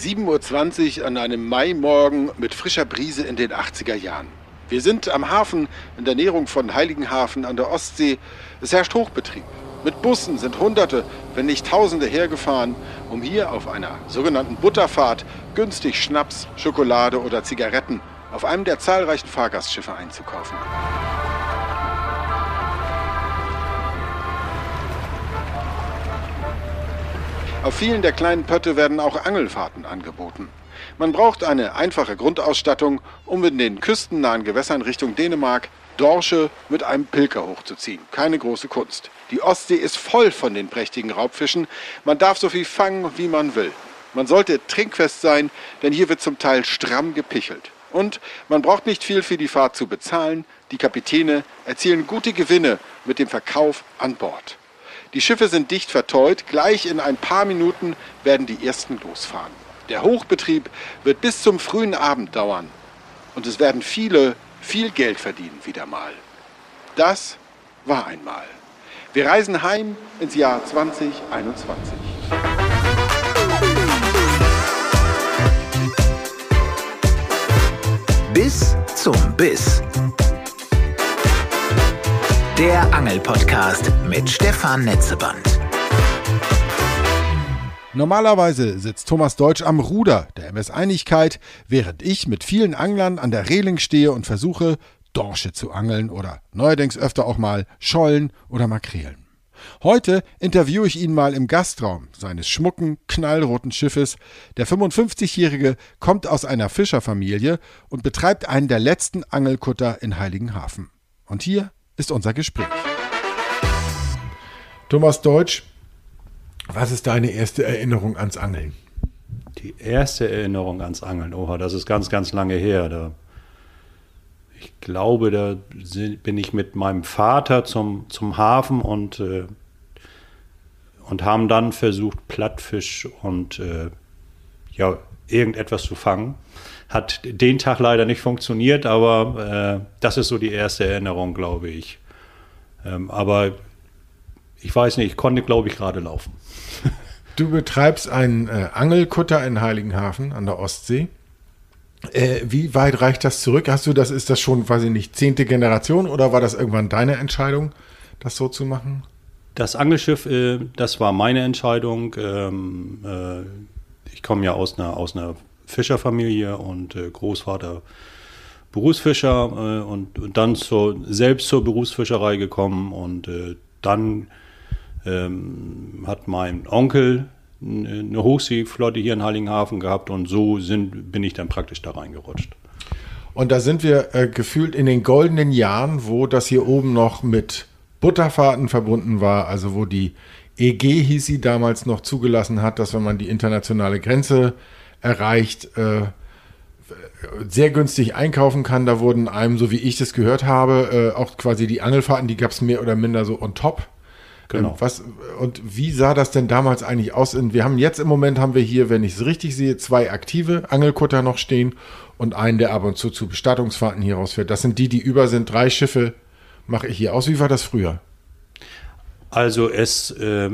7:20 Uhr an einem Maimorgen mit frischer Brise in den 80er Jahren. Wir sind am Hafen in der Näherung von Heiligenhafen an der Ostsee. Es herrscht Hochbetrieb. Mit Bussen sind Hunderte, wenn nicht Tausende hergefahren, um hier auf einer sogenannten Butterfahrt günstig Schnaps, Schokolade oder Zigaretten auf einem der zahlreichen Fahrgastschiffe einzukaufen. Auf vielen der kleinen Pötte werden auch Angelfahrten angeboten. Man braucht eine einfache Grundausstattung, um in den küstennahen Gewässern Richtung Dänemark Dorsche mit einem Pilker hochzuziehen. Keine große Kunst. Die Ostsee ist voll von den prächtigen Raubfischen. Man darf so viel fangen, wie man will. Man sollte trinkfest sein, denn hier wird zum Teil stramm gepichelt. Und man braucht nicht viel für die Fahrt zu bezahlen. Die Kapitäne erzielen gute Gewinne mit dem Verkauf an Bord. Die Schiffe sind dicht verteut. Gleich in ein paar Minuten werden die ersten losfahren. Der Hochbetrieb wird bis zum frühen Abend dauern. Und es werden viele viel Geld verdienen wieder mal. Das war einmal. Wir reisen heim ins Jahr 2021. Bis zum Biss. Der Angelpodcast mit Stefan Netzeband. Normalerweise sitzt Thomas Deutsch am Ruder der MS Einigkeit, während ich mit vielen Anglern an der Reling stehe und versuche, Dorsche zu angeln oder neuerdings öfter auch mal Schollen oder Makrelen. Heute interviewe ich ihn mal im Gastraum seines schmucken, knallroten Schiffes. Der 55-Jährige kommt aus einer Fischerfamilie und betreibt einen der letzten Angelkutter in Heiligenhafen. Und hier ist unser Gespräch. Thomas Deutsch, was ist deine erste Erinnerung ans Angeln? Die erste Erinnerung ans Angeln, oha, das ist ganz, ganz lange her. Ich glaube, da bin ich mit meinem Vater zum Hafen und haben dann versucht, Plattfisch und irgendetwas zu fangen. Hat den Tag leider nicht funktioniert, aber das ist so die erste Erinnerung, glaube ich. Aber ich weiß nicht, ich konnte, glaube ich, gerade laufen. Du betreibst einen Angelkutter in Heiligenhafen an der Ostsee. Wie weit reicht das zurück? Ist das schon, weiß ich nicht, 10. Generation oder war das irgendwann deine Entscheidung, das so zu machen? Das Angelschiff, das war meine Entscheidung. Ich komme ja aus einer Fischerfamilie und Großvater Berufsfischer und dann selbst zur Berufsfischerei gekommen und dann hat mein Onkel eine Hochseeflotte hier in Heiligenhafen gehabt und so bin ich dann praktisch da reingerutscht. Und da sind wir gefühlt in den goldenen Jahren, wo das hier oben noch mit Butterfahrten verbunden war, also wo die EG, hieß sie damals, noch zugelassen hat, dass wenn man die internationale Grenze erreicht, sehr günstig einkaufen kann. Da wurden einem, so wie ich das gehört habe, auch quasi die Angelfahrten, die gab es mehr oder minder so on top. Genau. Und wie sah das denn damals eigentlich aus? Wir haben hier, wenn ich es richtig sehe, 2 aktive Angelkutter noch stehen und einen, der ab und zu Bestattungsfahrten hier rausfährt. Das sind die über sind. 3 Schiffe mache ich hier aus. Wie war das früher? Also es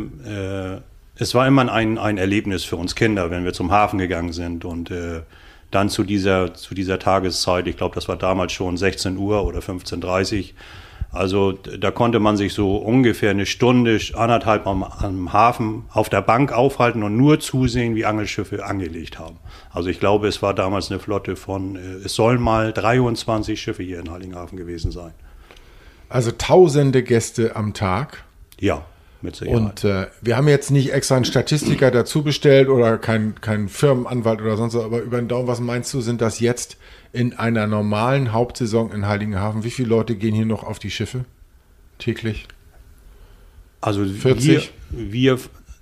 war immer ein Erlebnis für uns Kinder, wenn wir zum Hafen gegangen sind und dann zu dieser Tageszeit, ich glaube, das war damals schon 16 Uhr oder 15:30 Uhr. Also da konnte man sich so ungefähr eine Stunde, 1,5 am Hafen auf der Bank aufhalten und nur zusehen, wie Angelschiffe angelegt haben. Also ich glaube, es war damals eine Flotte es sollen mal 23 Schiffe hier in Heiligenhafen gewesen sein. Also tausende Gäste am Tag? Ja, mit Sicherheit. Und wir haben jetzt nicht extra einen Statistiker dazu bestellt oder kein Firmenanwalt oder sonst was, aber über den Daumen, was meinst du, sind das jetzt in einer normalen Hauptsaison in Heiligenhafen? Wie viele Leute gehen hier noch auf die Schiffe täglich? Also 40? Wir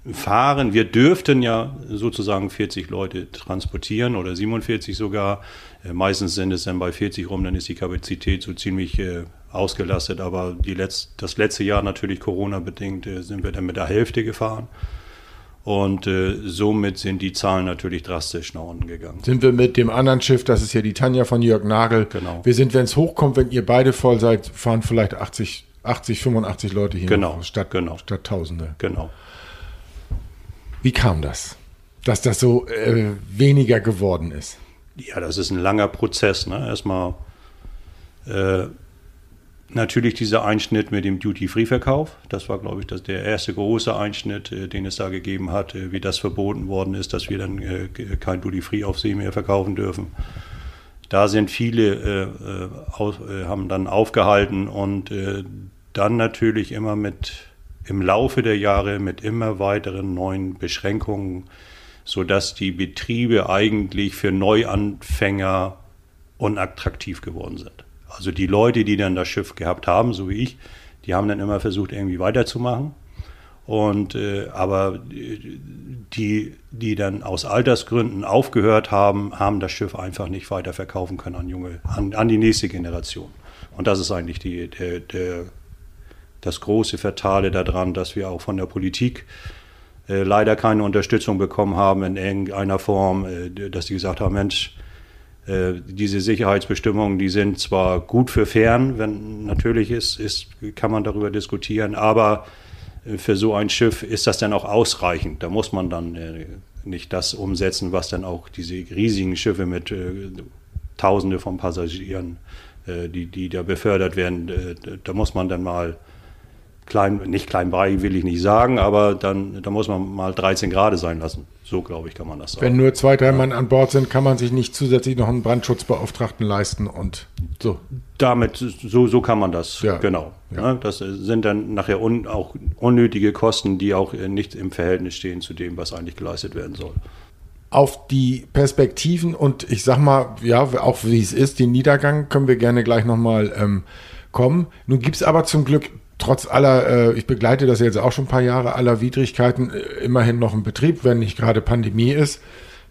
dürften ja sozusagen 40 Leute transportieren oder 47 sogar. Meistens sind es dann bei 40 rum, dann ist die Kapazität so ziemlich ausgelastet. Aber das letzte Jahr natürlich Corona-bedingt sind wir dann mit der Hälfte gefahren. Und somit sind die Zahlen natürlich drastisch nach unten gegangen. Sind wir mit dem anderen Schiff, das ist ja die Tanja von Jörg Nagel. Genau. Wir sind, wenn es hochkommt, wenn ihr beide voll seid, fahren vielleicht 80, 85 Leute hier genau. noch, statt Tausende. Genau. Wie kam das? dass das so weniger geworden ist? Ja, das ist ein langer Prozess. Ne? Erstmal natürlich dieser Einschnitt mit dem Duty-Free-Verkauf. Das war, glaube ich, der erste große Einschnitt, den es da gegeben hat, wie das verboten worden ist, dass wir dann kein Duty-Free auf See mehr verkaufen dürfen. Da sind viele, haben dann aufgehalten und dann natürlich immer im Laufe der Jahre mit immer weiteren neuen Beschränkungen, sodass die Betriebe eigentlich für Neuanfänger unattraktiv geworden sind. Also die Leute, die dann das Schiff gehabt haben, so wie ich, die haben dann immer versucht, irgendwie weiterzumachen. Und aber die dann aus Altersgründen aufgehört haben, haben das Schiff einfach nicht weiterverkaufen können an die nächste Generation. Und das ist eigentlich das große Fatale daran, dass wir auch von der Politik leider keine Unterstützung bekommen haben in irgendeiner Form, dass die gesagt haben, Mensch, diese Sicherheitsbestimmungen, die sind zwar gut für Fähren, wenn natürlich kann man darüber diskutieren, aber für so ein Schiff ist das dann auch ausreichend. Da muss man dann nicht das umsetzen, was dann auch diese riesigen Schiffe mit Tausende von Passagieren, die da befördert werden, da muss man dann mal nicht klein bei, will ich nicht sagen, aber da muss man mal 13 Grad sein lassen. So, glaube ich, kann man das sagen. Wenn nur 2, 3 Mann an Bord sind, kann man sich nicht zusätzlich noch einen Brandschutzbeauftragten leisten und so. So kann man das, ja. Genau. Ja. Das sind dann nachher auch unnötige Kosten, die auch nicht im Verhältnis stehen zu dem, was eigentlich geleistet werden soll. Auf die Perspektiven und ich sag mal, ja, auch wie es ist, den Niedergang können wir gerne gleich nochmal kommen. Nun gibt es aber zum Glück trotz aller, ich begleite das jetzt auch schon ein paar Jahre, aller Widrigkeiten, immerhin noch ein Betrieb, wenn nicht gerade Pandemie ist.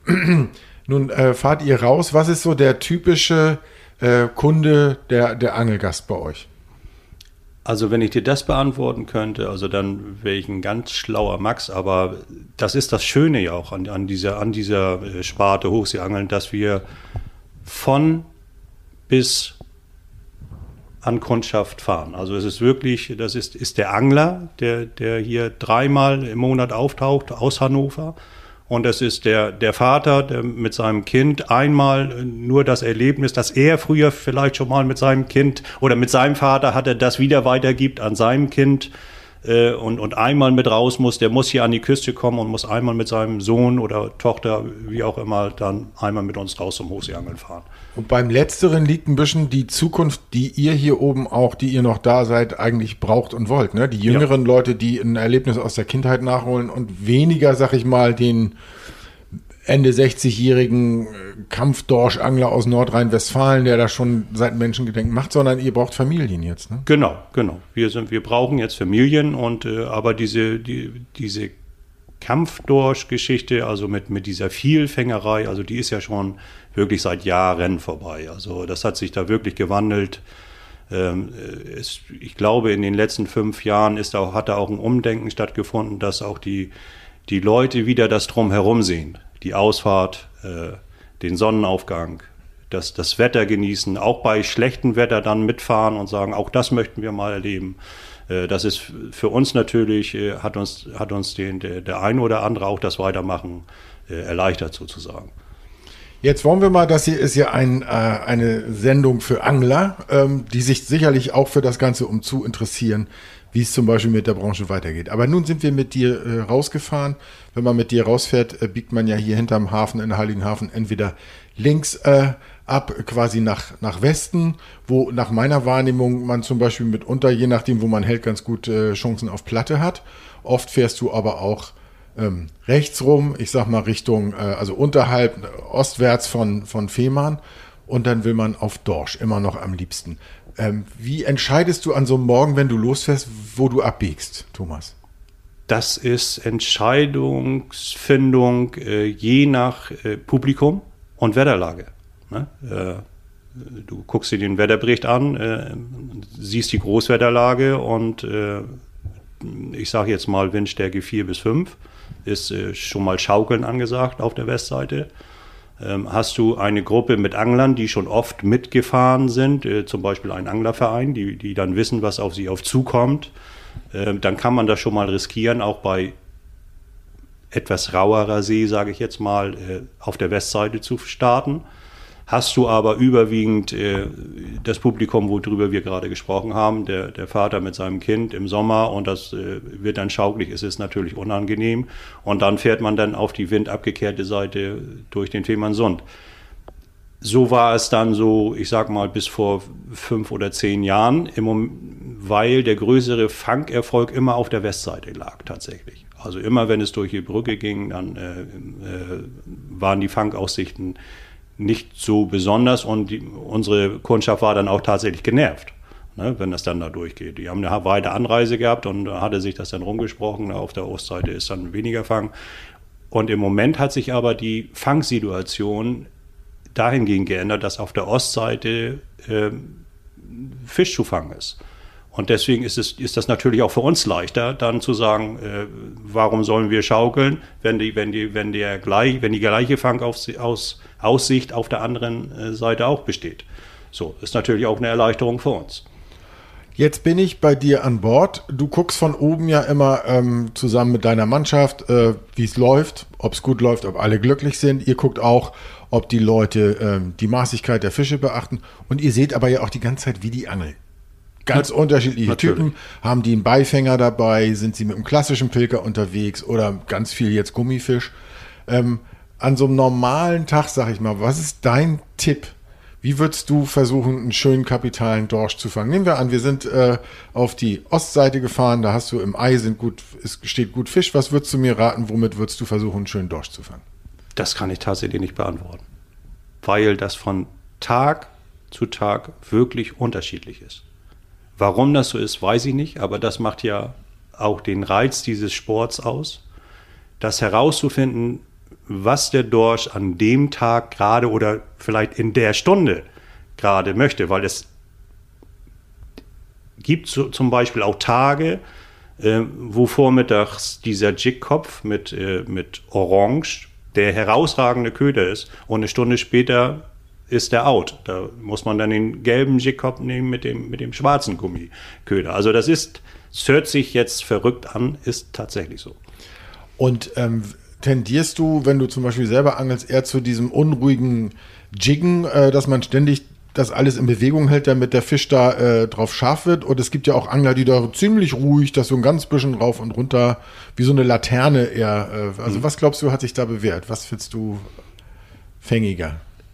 Nun fahrt ihr raus. Was ist so der typische Kunde, der Angelgast bei euch? Also wenn ich dir das beantworten könnte, also dann wäre ich ein ganz schlauer Max, aber das ist das Schöne ja auch an dieser Sparte Hochseeangeln, dass wir von bis an Kundschaft fahren. Also es ist wirklich, das ist der Angler, der hier 3-mal im Monat auftaucht aus Hannover. Und es ist der Vater, der mit seinem Kind einmal nur das Erlebnis, dass er früher vielleicht schon mal mit seinem Kind oder mit seinem Vater hatte, das wieder weitergibt an seinem Kind und einmal mit raus muss. Der muss hier an die Küste kommen und muss einmal mit seinem Sohn oder Tochter, wie auch immer, dann einmal mit uns raus zum Hochseeangeln fahren. Und beim Letzteren liegt ein bisschen die Zukunft, die ihr hier oben auch, die ihr noch da seid, eigentlich braucht und wollt. Ne? Die jüngeren Leute, die ein Erlebnis aus der Kindheit nachholen und weniger, sag ich mal, den Ende 60-jährigen Kampfdorschangler aus Nordrhein-Westfalen, der das schon seit Menschengedenken macht, sondern ihr braucht Familien jetzt. Ne? Genau. Wir brauchen jetzt Familien und aber diese Kampfdorsch-Geschichte, also mit dieser Vielfängerei, also die ist ja schon wirklich seit Jahren vorbei. Also das hat sich da wirklich gewandelt. Ich glaube, in den letzten 5 Jahren hat da auch ein Umdenken stattgefunden, dass auch die Leute wieder das Drumherum sehen. Die Ausfahrt, den Sonnenaufgang, das Wetter genießen, auch bei schlechtem Wetter dann mitfahren und sagen, auch das möchten wir mal erleben. Das ist für uns natürlich, hat uns der ein oder andere auch das Weitermachen erleichtert sozusagen. Jetzt wollen wir mal, das hier ist ja eine Sendung für Angler, die sich sicherlich auch für das Ganze zu interessieren, wie es zum Beispiel mit der Branche weitergeht. Aber nun sind wir mit dir rausgefahren. Wenn man mit dir rausfährt, biegt man ja hier hinterm Hafen in Heiligenhafen entweder links ab, quasi nach Westen, wo nach meiner Wahrnehmung man zum Beispiel mitunter, je nachdem, wo man hält, ganz gut Chancen auf Platte hat. Oft fährst du aber auch rechts rum, ich sag mal Richtung, also unterhalb, ostwärts von Fehmarn. Und dann will man auf Dorsch, immer noch am liebsten. Wie entscheidest du an so einem Morgen, wenn du losfährst, wo du abbiegst, Thomas? Das ist Entscheidungsfindung je nach Publikum und Wetterlage. Ne? Du guckst dir den Wetterbericht an, siehst die Großwetterlage und ich sage jetzt mal Windstärke 4 bis 5, ist schon mal Schaukeln angesagt auf der Westseite. Hast du eine Gruppe mit Anglern, die schon oft mitgefahren sind, zum Beispiel ein Anglerverein, die dann wissen, was auf sie zukommt, dann kann man das schon mal riskieren, auch bei etwas rauerer See, sage ich jetzt mal, auf der Westseite zu starten. Hast du aber überwiegend das Publikum, worüber wir gerade gesprochen haben, der Vater mit seinem Kind im Sommer und das wird dann schaukelig, es ist natürlich unangenehm. Und dann fährt man dann auf die windabgekehrte Seite durch den Fehmarnsund. So war es dann so, ich sag mal, bis vor 5 oder 10 Jahren, weil der größere Fangerfolg immer auf der Westseite lag tatsächlich. Also immer, wenn es durch die Brücke ging, dann waren die Fangaussichten nicht so besonders und unsere Kundschaft war dann auch tatsächlich genervt, ne, wenn das dann da durchgeht. Die haben eine weite Anreise gehabt und da hatte sich das dann rumgesprochen, auf der Ostseite ist dann weniger Fang. Und im Moment hat sich aber die Fangsituation dahingehend geändert, dass auf der Ostseite Fisch zu fangen ist. Und deswegen ist das natürlich auch für uns leichter, dann zu sagen, warum sollen wir schaukeln, wenn die gleiche Fangaussicht auf der anderen Seite auch besteht. So, ist natürlich auch eine Erleichterung für uns. Jetzt bin ich bei dir an Bord. Du guckst von oben ja immer zusammen mit deiner Mannschaft, wie es läuft, ob es gut läuft, ob alle glücklich sind. Ihr guckt auch, ob die Leute die Maßigkeit der Fische beachten. Und ihr seht aber ja auch die ganze Zeit, wie die angeln. Ganz unterschiedliche Typen. Haben die einen Beifänger dabei? Sind sie mit einem klassischen Pilker unterwegs? Oder ganz viel jetzt Gummifisch? An so einem normalen Tag, sag ich mal, was ist dein Tipp? Wie würdest du versuchen, einen schönen kapitalen Dorsch zu fangen? Nehmen wir an, wir sind auf die Ostseite gefahren, da hast du im Ei steht gut Fisch. Was würdest du mir raten, womit würdest du versuchen, einen schönen Dorsch zu fangen? Das kann ich tatsächlich nicht beantworten, weil das von Tag zu Tag wirklich unterschiedlich ist. Warum das so ist, weiß ich nicht, aber das macht ja auch den Reiz dieses Sports aus, das herauszufinden, was der Dorsch an dem Tag gerade oder vielleicht in der Stunde gerade möchte, weil es gibt zum Beispiel auch Tage, wo vormittags dieser Jigkopf mit Orange der herausragende Köder ist und eine Stunde später ist der out. Da muss man dann den gelben Jigkopf nehmen mit dem schwarzen Gummiköder. Also es hört sich jetzt verrückt an, ist tatsächlich so. Und tendierst du, wenn du zum Beispiel selber angelst, eher zu diesem unruhigen Jiggen, dass man ständig das alles in Bewegung hält, damit der Fisch da drauf scharf wird? Und es gibt ja auch Angler, die da ziemlich ruhig, das so ein ganz bisschen rauf und runter, wie so eine Laterne eher. Was glaubst du, hat sich da bewährt? Was findest du fängiger?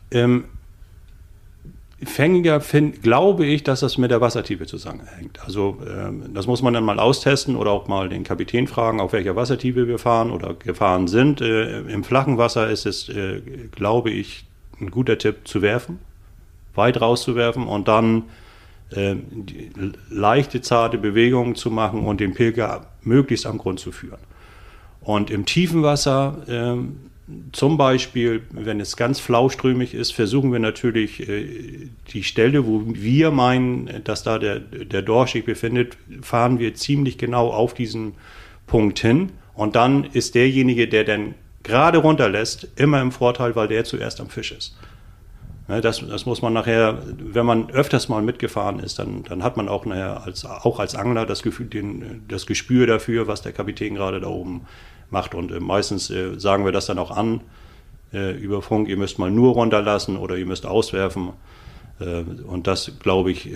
Fängiger glaube ich, dass das mit der Wassertiefe zusammenhängt. Also das muss man dann mal austesten oder auch mal den Kapitän fragen, auf welcher Wassertiefe wir fahren oder gefahren sind. Im flachen Wasser ist es, glaube ich, ein guter Tipp zu werfen, weit rauszuwerfen und dann leichte, zarte Bewegungen zu machen und den Pilger möglichst am Grund zu führen. Und im tiefen Wasser zum Beispiel, wenn es ganz flauströmig ist, versuchen wir natürlich die Stelle, wo wir meinen, dass da der Dorsch sich befindet, fahren wir ziemlich genau auf diesen Punkt hin. Und dann ist derjenige, der dann gerade runterlässt, immer im Vorteil, weil der zuerst am Fisch ist. Das muss man nachher, wenn man öfters mal mitgefahren ist, dann hat man auch nachher auch als Angler das Gespür dafür, was der Kapitän gerade da oben macht. Und meistens sagen wir das dann auch an über Funk, ihr müsst mal nur runterlassen oder ihr müsst auswerfen. Und das, glaube ich,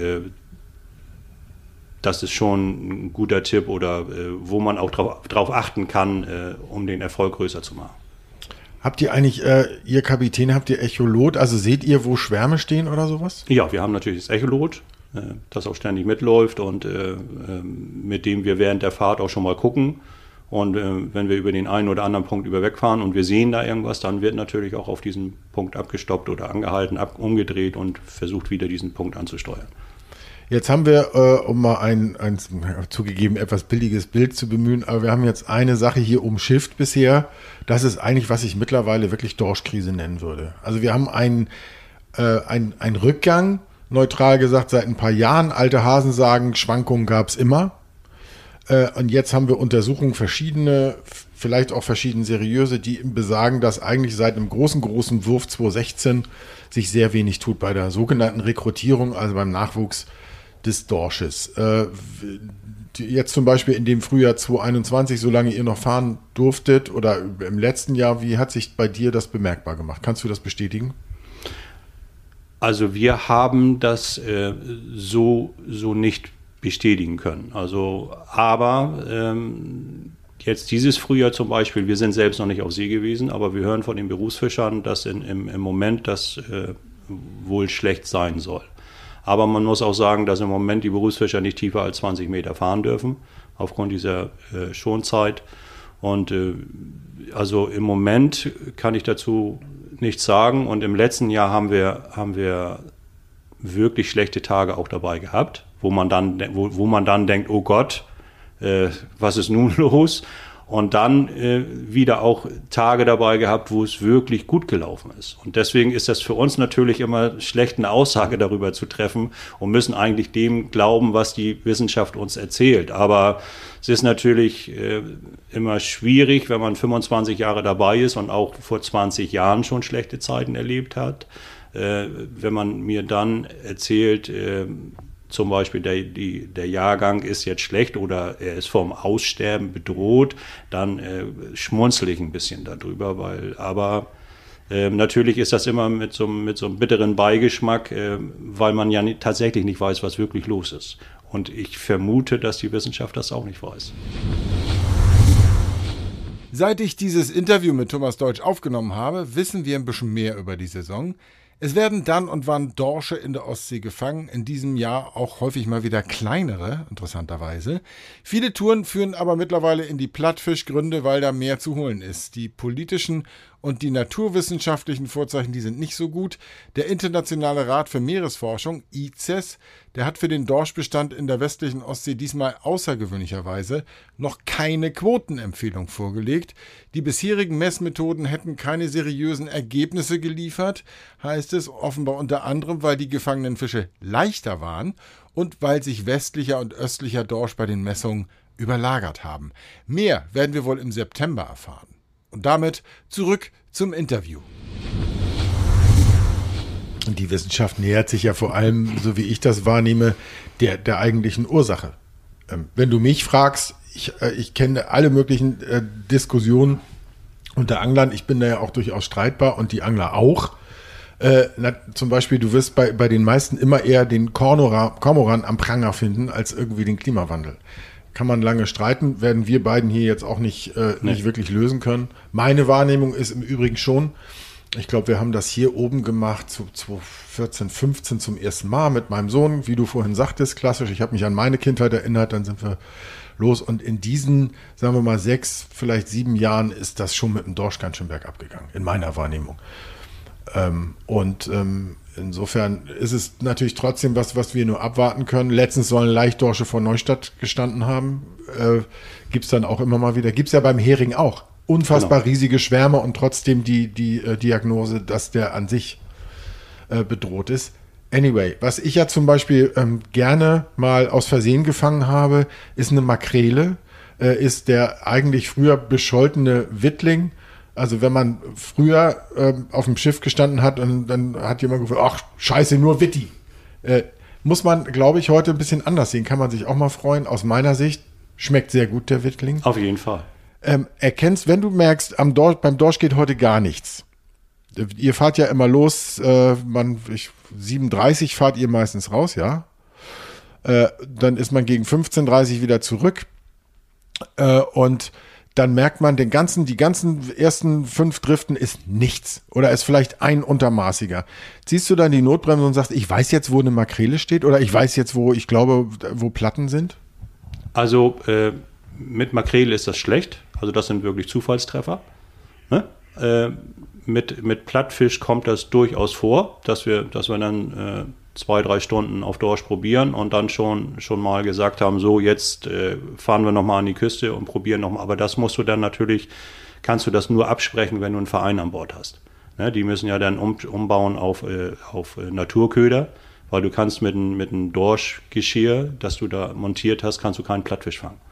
das ist schon ein guter Tipp oder wo man auch drauf achten kann, um den Erfolg größer zu machen. Habt ihr eigentlich, ihr Kapitän, habt ihr Echolot? Also seht ihr, wo Schwärme stehen oder sowas? Ja, wir haben natürlich das Echolot, das auch ständig mitläuft und mit dem wir während der Fahrt auch schon mal gucken. Und wenn wir über den einen oder anderen Punkt wegfahren und wir sehen da irgendwas, dann wird natürlich auch auf diesen Punkt abgestoppt oder angehalten, umgedreht und versucht wieder diesen Punkt anzusteuern. Jetzt haben wir, um mal ein zugegeben etwas billiges Bild zu bemühen, aber wir haben jetzt eine Sache hier umschifft bisher. Das ist eigentlich, was ich mittlerweile wirklich Dorschkrise nennen würde. Also wir haben einen Rückgang, neutral gesagt, seit ein paar Jahren. Alte Hasen sagen, Schwankungen gab es immer. Und jetzt haben wir Untersuchungen, verschiedene, vielleicht auch verschieden seriöse, die besagen, dass eigentlich seit einem großen Wurf 2016 sich sehr wenig tut bei der sogenannten Rekrutierung, also beim Nachwuchs des Dorsches. jetzt zum Beispiel in dem Frühjahr 2021, solange ihr noch fahren durftet oder im letzten Jahr, wie hat sich bei dir das bemerkbar gemacht? Kannst du das bestätigen? Also wir haben das so nicht bestätigen können. Also, aber jetzt dieses Frühjahr zum Beispiel, wir sind selbst noch nicht auf See gewesen, aber wir hören von den Berufsfischern, dass im Moment das wohl schlecht sein soll. Aber man muss auch sagen, dass im Moment die Berufsfischer nicht tiefer als 20 Meter fahren dürfen, aufgrund dieser Schonzeit. Und also im Moment kann ich dazu nichts sagen. Und im letzten Jahr haben wir wirklich schlechte Tage auch dabei gehabt, wo man dann denkt, oh Gott, was ist nun los? Und dann wieder auch Tage dabei gehabt, wo es wirklich gut gelaufen ist. Und deswegen ist das für uns natürlich immer schlecht, eine Aussage darüber zu treffen und müssen eigentlich dem glauben, was die Wissenschaft uns erzählt. Aber es ist natürlich immer schwierig, wenn man 25 Jahre dabei ist und auch vor 20 Jahren schon schlechte Zeiten erlebt hat. Wenn man mir dann erzählt, zum Beispiel der Jahrgang ist jetzt schlecht oder er ist vom Aussterben bedroht, dann schmunzel ich ein bisschen darüber, aber natürlich ist das immer mit so einem bitteren Beigeschmack, weil man ja tatsächlich nicht weiß, was wirklich los ist. Und ich vermute, dass die Wissenschaft das auch nicht weiß. Seit ich dieses Interview mit Thomas Deutsch aufgenommen habe, wissen wir ein bisschen mehr über die Saison. Es werden dann und wann Dorsche in der Ostsee gefangen, in diesem Jahr auch häufig mal wieder kleinere, interessanterweise. Viele Touren führen aber mittlerweile in die Plattfischgründe, weil da mehr zu holen ist. Die politischen und die naturwissenschaftlichen Vorzeichen, die sind nicht so gut. Der Internationale Rat für Meeresforschung, ICES, der hat für den Dorschbestand in der westlichen Ostsee diesmal außergewöhnlicherweise noch keine Quotenempfehlung vorgelegt. Die bisherigen Messmethoden hätten keine seriösen Ergebnisse geliefert, heißt es offenbar unter anderem, weil die gefangenen Fische leichter waren und weil sich westlicher und östlicher Dorsch bei den Messungen überlagert haben. Mehr werden wir wohl im September erfahren. Und damit zurück zum Interview. Und die Wissenschaft nähert sich ja vor allem, so wie ich das wahrnehme, der eigentlichen Ursache. Wenn du mich fragst, ich kenne alle möglichen Diskussionen unter Anglern. Ich bin da ja auch durchaus streitbar und die Angler auch. Zum Beispiel, du wirst bei den meisten immer eher den Kormoran am Pranger finden, als irgendwie den Klimawandel. Kann man lange streiten, werden wir beiden hier jetzt auch nicht wirklich lösen können. Meine Wahrnehmung ist im Übrigen schon, ich glaube, wir haben das hier oben gemacht, zu 2014, 15 zum ersten Mal mit meinem Sohn, wie du vorhin sagtest, klassisch. Ich habe mich an meine Kindheit erinnert, dann sind wir los. Und in diesen, sagen wir mal, 6, vielleicht 7 Jahren ist das schon mit dem Dorsch ganz schön bergab gegangen, in meiner Wahrnehmung. Insofern ist es natürlich trotzdem was wir nur abwarten können. Letztens sollen Leichtdorsche vor Neustadt gestanden haben. Gibt es dann auch immer mal wieder. Gibt es ja beim Hering auch. Unfassbar riesige Schwärme und trotzdem die Diagnose, dass der an sich bedroht ist. Anyway, was ich ja zum Beispiel gerne mal aus Versehen gefangen habe, ist eine Makrele. Ist der eigentlich früher bescholtene Wittling. Also wenn man früher auf dem Schiff gestanden hat und dann hat jemand gesagt, ach scheiße, nur Witti. Muss man, glaube ich, heute ein bisschen anders sehen. Kann man sich auch mal freuen. Aus meiner Sicht schmeckt sehr gut der Wittling. Auf jeden Fall. Erkennst, wenn du merkst, beim Dorsch geht heute gar nichts. Ihr fahrt ja immer los, 7:30 fahrt ihr meistens raus, ja. Dann ist man gegen 15:30 wieder zurück. Und dann merkt man, die ganzen ersten 5 Driften ist nichts. Oder ist vielleicht ein untermaßiger. Ziehst du dann die Notbremse und sagst, ich weiß jetzt, wo eine Makrele steht? Oder ich weiß jetzt, wo Platten sind? Also mit Makrele ist das schlecht. Also das sind wirklich Zufallstreffer. Ne? Mit Plattfisch kommt das durchaus vor, dass wir dann 2-3 Stunden auf Dorsch probieren und dann schon mal gesagt haben, so jetzt fahren wir nochmal an die Küste und probieren nochmal. Aber das musst du dann natürlich, kannst du das nur absprechen, wenn du einen Verein an Bord hast. Ne? Die müssen ja dann umbauen auf Naturköder, weil du kannst mit einem Dorschgeschirr, das du da montiert hast, kannst du keinen Plattfisch fangen.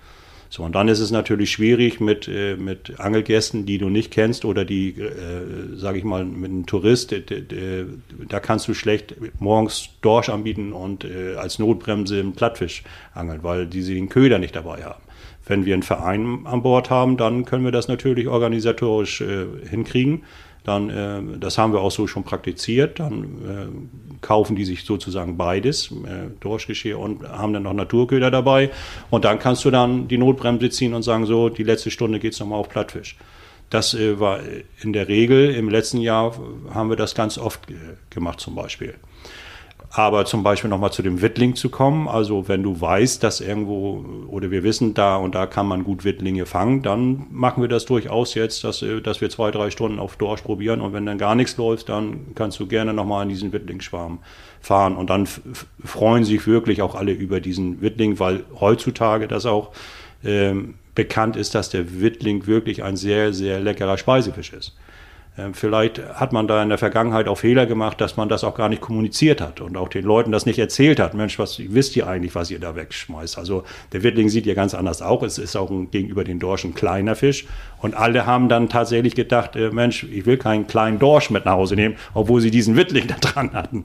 So, und dann ist es natürlich schwierig mit Angelgästen, die du nicht kennst oder die, sage ich mal, mit einem Tourist, da kannst du schlecht morgens Dorsch anbieten und als Notbremse einen Plattfisch angeln, weil die den Köder nicht dabei haben. Wenn wir einen Verein an Bord haben, dann können wir das natürlich organisatorisch hinkriegen. Dann, das haben wir auch so schon praktiziert, dann kaufen die sich sozusagen beides, Dorschgeschirr und haben dann noch Naturköder dabei. Und dann kannst du dann die Notbremse ziehen und sagen, so, die letzte Stunde geht's nochmal auf Plattfisch. Das war in der Regel, im letzten Jahr haben wir das ganz oft gemacht zum Beispiel. Aber zum Beispiel nochmal zu dem Wittling zu kommen, also wenn du weißt, dass irgendwo, oder wir wissen, da und da kann man gut Wittlinge fangen, dann machen wir das durchaus jetzt, dass wir 2-3 Stunden auf Dorsch probieren und wenn dann gar nichts läuft, dann kannst du gerne nochmal in diesen Wittlingsschwarm fahren und dann freuen sich wirklich auch alle über diesen Wittling, weil heutzutage das auch bekannt ist, dass der Wittling wirklich ein sehr, sehr leckerer Speisefisch ist. Vielleicht hat man da in der Vergangenheit auch Fehler gemacht, dass man das auch gar nicht kommuniziert hat und auch den Leuten das nicht erzählt hat. Mensch, wisst ihr eigentlich, was ihr da wegschmeißt? Also der Wittling sieht ja ganz anders aus. Es ist auch gegenüber den Dorsch ein kleiner Fisch. Und alle haben dann tatsächlich gedacht, Mensch, ich will keinen kleinen Dorsch mit nach Hause nehmen, obwohl sie diesen Wittling da dran hatten.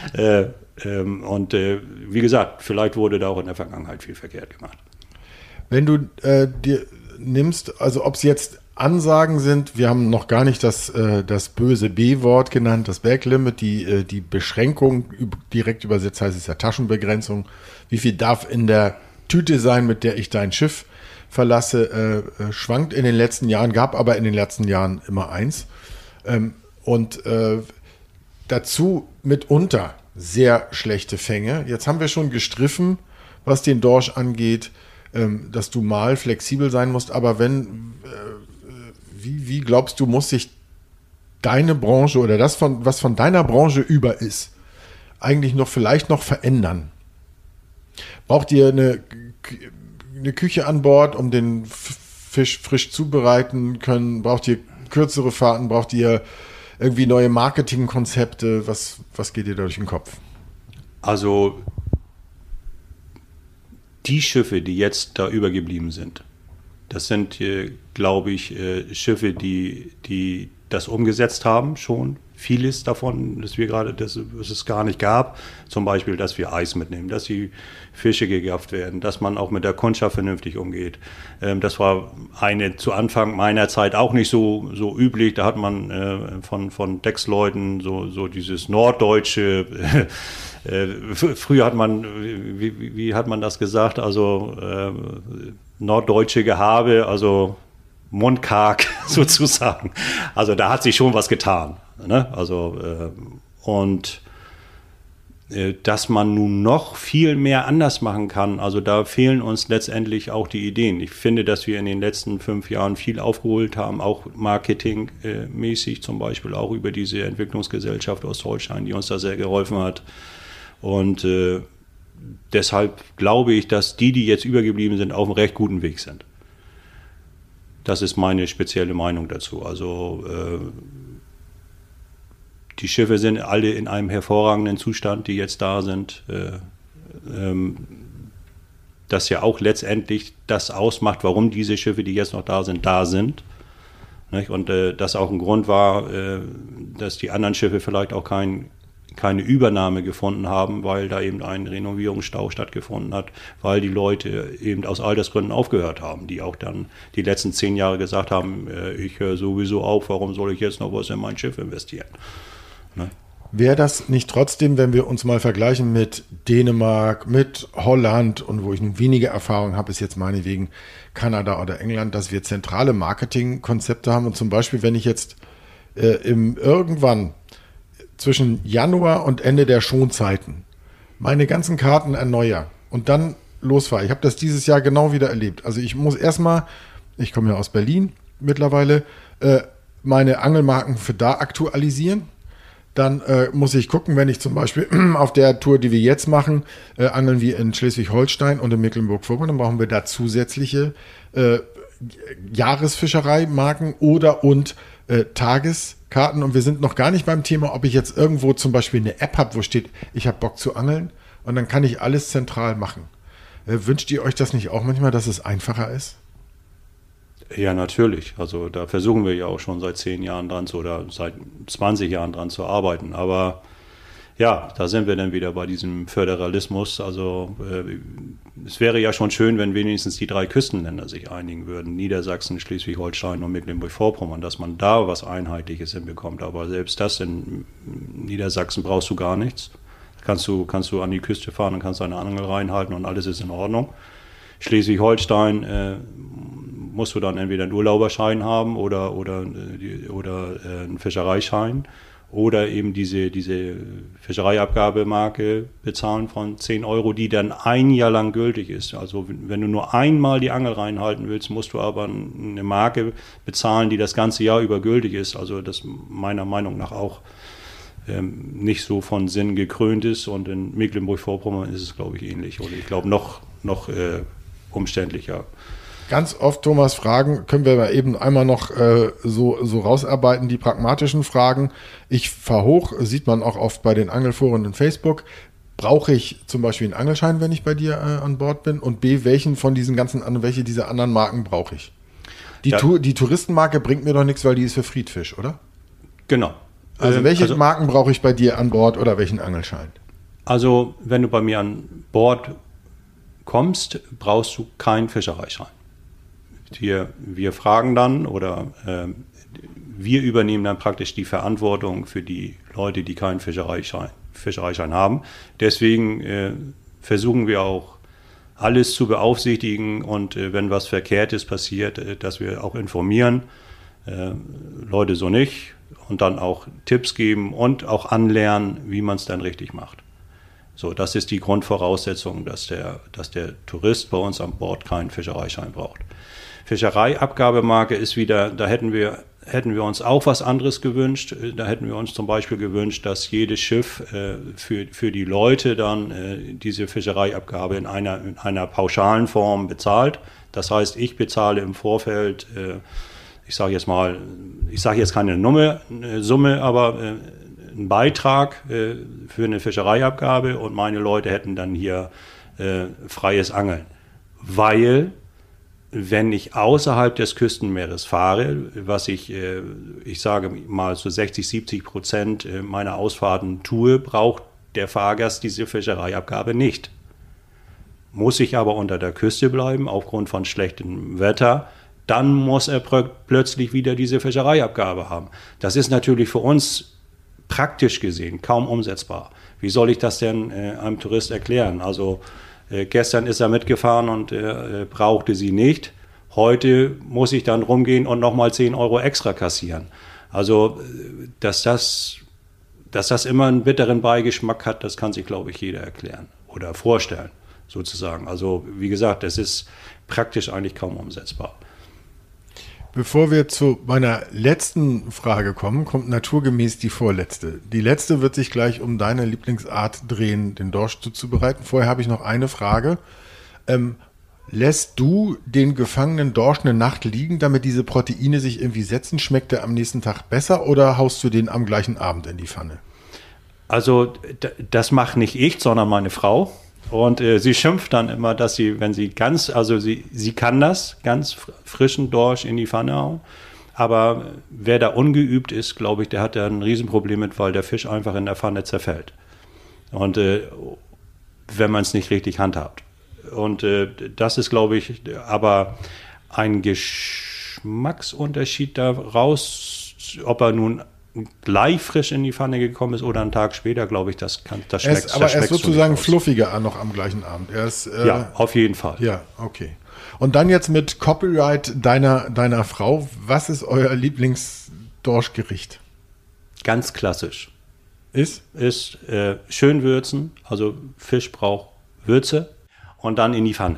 Wie gesagt, vielleicht wurde da auch in der Vergangenheit viel verkehrt gemacht. Wenn du dir nimmst, also ob es jetzt Ansagen sind, wir haben noch gar nicht das böse B-Wort genannt, das Backlimit, die Beschränkung, direkt übersetzt heißt es ja Taschenbegrenzung. Wie viel darf in der Tüte sein, mit der ich dein Schiff verlasse, schwankt in den letzten Jahren, gab aber in den letzten Jahren immer eins. Dazu mitunter sehr schlechte Fänge. Jetzt haben wir schon gestriffen, was den Dorsch angeht, dass du mal flexibel sein musst, aber wie glaubst du, muss sich deine Branche oder was von deiner Branche über ist, eigentlich vielleicht noch verändern? Braucht ihr eine Küche an Bord, um den Fisch frisch zubereiten können? Braucht ihr kürzere Fahrten? Braucht ihr irgendwie neue Marketingkonzepte? Was geht dir da durch den Kopf? Also die Schiffe, die jetzt da übergeblieben sind, das sind, glaube ich, Schiffe, die das umgesetzt haben schon. Vieles davon, dass es gar nicht gab. Zum Beispiel, dass wir Eis mitnehmen, dass die Fische gegafft werden, dass man auch mit der Kundschaft vernünftig umgeht. Das war zu Anfang meiner Zeit auch nicht so üblich. Da hat man von Decksleuten so dieses norddeutsche, früher hat man, wie hat man das gesagt, also norddeutsche Gehabe, also mundkarg sozusagen. Also da hat sich schon was getan. Ne? Also dass man nun noch viel mehr anders machen kann, also da fehlen uns letztendlich auch die Ideen. Ich finde, dass wir in den letzten 5 Jahren viel aufgeholt haben, auch marketingmäßig zum Beispiel, auch über diese Entwicklungsgesellschaft Ostholstein, die uns da sehr geholfen hat. Und deshalb glaube ich, dass die jetzt übergeblieben sind, auf einem recht guten Weg sind. Das ist meine spezielle Meinung dazu. Also die Schiffe sind alle in einem hervorragenden Zustand, die jetzt da sind. Das ja auch letztendlich das ausmacht, warum diese Schiffe, die jetzt noch da sind. Nicht? Und das auch ein Grund war, dass die anderen Schiffe vielleicht auch keine Übernahme gefunden haben, weil da eben ein Renovierungsstau stattgefunden hat, weil die Leute eben aus Altersgründen aufgehört haben, die auch dann die letzten 10 Jahre gesagt haben, ich höre sowieso auf, warum soll ich jetzt noch was in mein Schiff investieren? Ne? Wäre das nicht trotzdem, wenn wir uns mal vergleichen mit Dänemark, mit Holland und wo ich nun weniger Erfahrung habe, ist jetzt meinetwegen Kanada oder England, dass wir zentrale Marketingkonzepte haben und zum Beispiel, wenn ich jetzt irgendwann zwischen Januar und Ende der Schonzeiten meine ganzen Karten erneuere und dann losfahre. Ich habe das dieses Jahr genau wieder erlebt. Also ich muss erstmal, ich komme ja aus Berlin mittlerweile, meine Angelmarken für da aktualisieren. Dann muss ich gucken, wenn ich zum Beispiel auf der Tour, die wir jetzt machen, angeln wir in Schleswig-Holstein und in Mecklenburg-Vorpommern, dann brauchen wir da zusätzliche Jahresfischereimarken und Tageskarten. Und wir sind noch gar nicht beim Thema, ob ich jetzt irgendwo zum Beispiel eine App habe, wo steht, ich habe Bock zu angeln und dann kann ich alles zentral machen. Wünscht ihr euch das nicht auch manchmal, dass es einfacher ist? Ja, natürlich. Also da versuchen wir ja auch schon seit 10 Jahren oder seit 20 Jahren dran zu arbeiten. Aber ja, da sind wir dann wieder bei diesem Föderalismus. Also es wäre ja schon schön, wenn wenigstens die 3 Küstenländer sich einigen würden. Niedersachsen, Schleswig-Holstein und Mecklenburg-Vorpommern, dass man da was Einheitliches hinbekommt. Aber selbst das in Niedersachsen brauchst du gar nichts. Kannst du an die Küste fahren und kannst deine Angel reinhalten und alles ist in Ordnung. Schleswig-Holstein musst du dann entweder einen Urlauberschein haben oder einen Fischereischein oder eben diese Fischereiabgabemarke bezahlen von 10 Euro, die dann ein Jahr lang gültig ist. Also wenn du nur einmal die Angel reinhalten willst, musst du aber eine Marke bezahlen, die das ganze Jahr über gültig ist. Also das meiner Meinung nach auch nicht so von Sinn gekrönt ist. Und in Mecklenburg-Vorpommern ist es, glaube ich, ähnlich. Oder ich glaube noch umständlicher. Ganz oft, Thomas, Fragen können wir eben einmal noch so rausarbeiten, die pragmatischen Fragen. Ich fahre hoch, sieht man auch oft bei den Angelforen in Facebook. Brauche ich zum Beispiel einen Angelschein, wenn ich bei dir an Bord bin? Und B, welche dieser anderen Marken brauche ich? Die Touristenmarke bringt mir doch nichts, weil die ist für Friedfisch, oder? Genau. Also welche Marken brauche ich bei dir an Bord oder welchen Angelschein? Also wenn du bei mir an Bord kommst, brauchst du keinen Fischereischein. Wir fragen dann oder wir übernehmen dann praktisch die Verantwortung für die Leute, die keinen Fischereischein haben. Deswegen versuchen wir auch alles zu beaufsichtigen und wenn was Verkehrtes passiert, dass wir auch informieren, Leute so nicht und dann auch Tipps geben und auch anlernen, wie man es dann richtig macht. So, das ist die Grundvoraussetzung, dass der Tourist bei uns an Bord keinen Fischereischein braucht. Fischereiabgabemarke ist wieder, da hätten wir uns auch was anderes gewünscht. Da hätten wir uns zum Beispiel gewünscht, dass jedes Schiff für die Leute dann diese Fischereiabgabe in einer pauschalen Form bezahlt. Das heißt, ich bezahle im Vorfeld, ich sage jetzt keine Summe, aber einen Beitrag für eine Fischereiabgabe und meine Leute hätten dann hier freies Angeln. Weil, wenn ich außerhalb des Küstenmeeres fahre, was ich sage mal so 60-70% meiner Ausfahrten tue, braucht der Fahrgast diese Fischereiabgabe nicht. Muss ich aber unter der Küste bleiben, aufgrund von schlechtem Wetter, dann muss er plötzlich wieder diese Fischereiabgabe haben. Das ist natürlich für uns praktisch gesehen kaum umsetzbar. Wie soll ich das denn einem Tourist erklären? Also gestern ist er mitgefahren und brauchte sie nicht. Heute muss ich dann rumgehen und nochmal 10 Euro extra kassieren. Also, dass das immer einen bitteren Beigeschmack hat, das kann sich, glaube ich, jeder erklären oder vorstellen, sozusagen. Also, wie gesagt, das ist praktisch eigentlich kaum umsetzbar. Bevor wir zu meiner letzten Frage kommen, kommt naturgemäß die vorletzte. Die letzte wird sich gleich um deine Lieblingsart drehen, den Dorsch zuzubereiten. Vorher habe ich noch eine Frage. Lässt du den gefangenen Dorsch eine Nacht liegen, damit diese Proteine sich irgendwie setzen? Schmeckt er am nächsten Tag besser oder haust du den am gleichen Abend in die Pfanne? Also das macht nicht ich, sondern meine Frau. Und sie schimpft dann immer, dass sie kann das, ganz frischen Dorsch in die Pfanne hauen. Aber wer da ungeübt ist, glaube ich, der hat da ein Riesenproblem mit, weil der Fisch einfach in der Pfanne zerfällt. Und wenn man es nicht richtig handhabt. Und das ist, glaube ich, aber ein Geschmacksunterschied daraus, ob er nun gleich frisch in die Pfanne gekommen ist oder einen Tag später, glaube ich, das schmeckt. Aber er ist sozusagen fluffiger noch am gleichen Abend. Ja, auf jeden Fall. Ja, okay. Und dann jetzt mit Copyright deiner Frau. Was ist euer Lieblingsdorschgericht? Ganz klassisch. Ist schön würzen, also Fisch braucht Würze und dann in die Pfanne.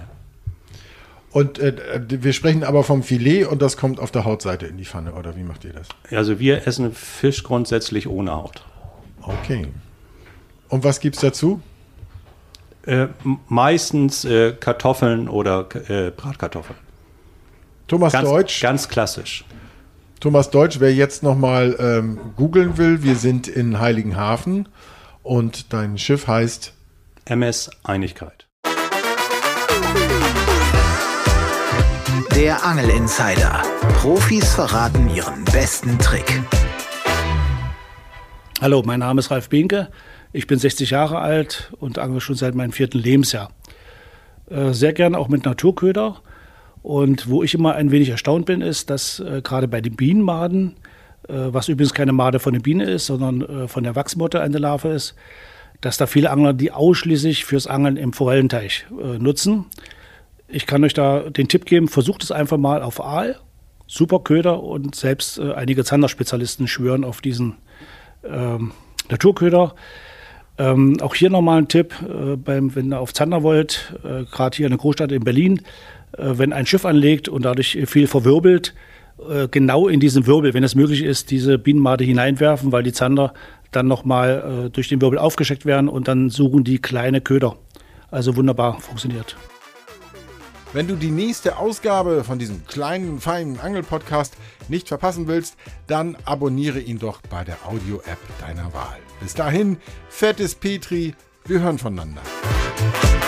Und wir sprechen aber vom Filet und das kommt auf der Hautseite in die Pfanne, oder wie macht ihr das? Also wir essen Fisch grundsätzlich ohne Haut. Okay. Und was gibt's dazu? Meistens Kartoffeln oder Bratkartoffeln. Thomas Deutsch. Ganz klassisch. Thomas Deutsch, wer jetzt nochmal googeln will, wir sind in Heiligenhafen und dein Schiff heißt MS Einigkeit. Der Angel-Insider. Profis verraten ihren besten Trick. Hallo, mein Name ist Ralf Behnke. Ich bin 60 Jahre alt und angel schon seit meinem 4. Lebensjahr. Sehr gerne auch mit Naturköder. Und wo ich immer ein wenig erstaunt bin, ist, dass gerade bei den Bienenmaden, was übrigens keine Made von der Biene ist, sondern von der Wachsmotte eine Larve ist, dass da viele Angler die ausschließlich fürs Angeln im Forellenteich nutzen. Ich kann euch da den Tipp geben, versucht es einfach mal auf Aal. Super Köder und selbst einige Zanderspezialisten schwören auf diesen Naturköder. Auch hier nochmal ein Tipp, wenn ihr auf Zander wollt, gerade hier in der Großstadt in Berlin, wenn ein Schiff anlegt und dadurch viel verwirbelt, genau in diesen Wirbel, wenn es möglich ist, diese Bienenmade hineinwerfen, weil die Zander dann nochmal durch den Wirbel aufgescheckt werden und dann suchen die kleine Köder. Also wunderbar funktioniert. Wenn du die nächste Ausgabe von diesem kleinen, feinen Angel-Podcast nicht verpassen willst, dann abonniere ihn doch bei der Audio-App deiner Wahl. Bis dahin, fettes Petri, wir hören voneinander.